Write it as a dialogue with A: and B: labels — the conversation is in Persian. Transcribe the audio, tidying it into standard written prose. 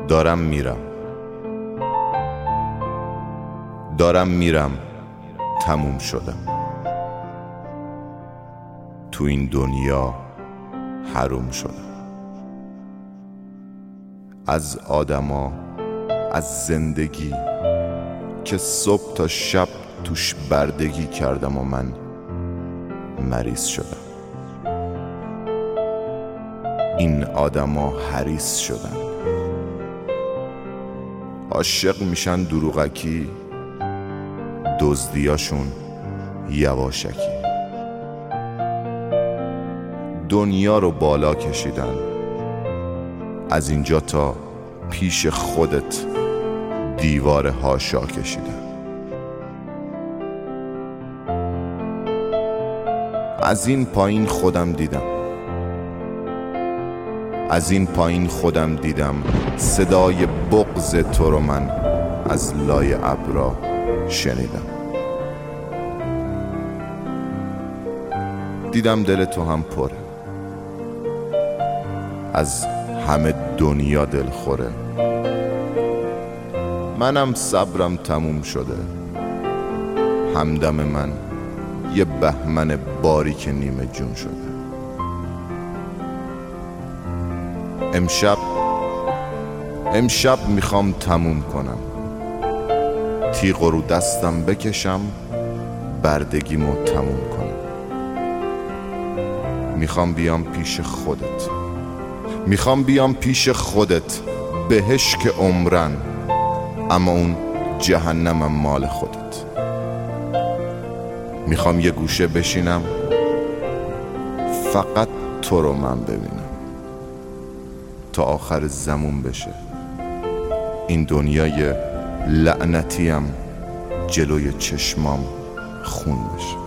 A: دارم میرم تموم شدم. تو این دنیا حروم شدم. از آدما، از زندگی که صبح تا شب توش بردگی کردم و من مریض شدم. این آدما حریص شدن، عاشق میشن دروغکی، دزدیاشون یواشکی. دنیا رو بالا کشیدن، از اینجا تا پیش خودت دیوار هاشا کشیدن. از این پایین خودم دیدم، صدای بغض تو رو من از لای ابرا شنیدم. دیدم دل تو هم پره، از همه دنیا دل خوره. منم صبرم تموم شده، همدم من یه بهمن باریک نیمه جون شده. امشب میخوام تموم کنم، تیغ رو دستم بکشم، بردگیمو تموم کنم. میخوام بیام پیش خودت، بهش که عمرن، اما اون جهنمم مال خودت. میخوام یه گوشه بشینم، فقط تو رو من ببینم، تا آخر زمون بشه این دنیای لعنتیم جلوی چشمام خون بشه.